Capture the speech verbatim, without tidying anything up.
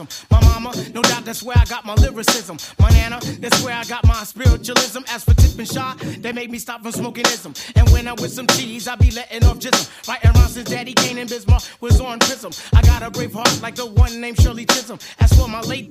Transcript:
criticism. My mama, no doubt that's where I got my lyricism. My nana, that's where I got my spiritualism. As for Tip and Shaw, they make me stop from smoking ism. And when I'm with some cheese, I be letting off jism. Writing rhymes since Daddy Kane and Bismarck was on Prism. I got a brave heart like the one named Shirley Chisholm. As for my late